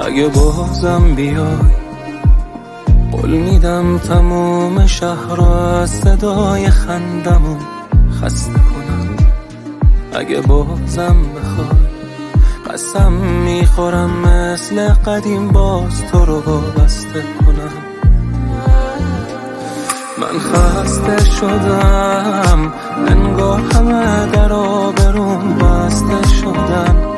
اگه بازم بیای قول میدم تموم شهر را از صدای خندمون خسته کنم. اگه بازم بخوای قسم میخورم مثل قدیم باز تو رو بسته کنم. من خسته شدم انگار همه در آبروم بسته شدن.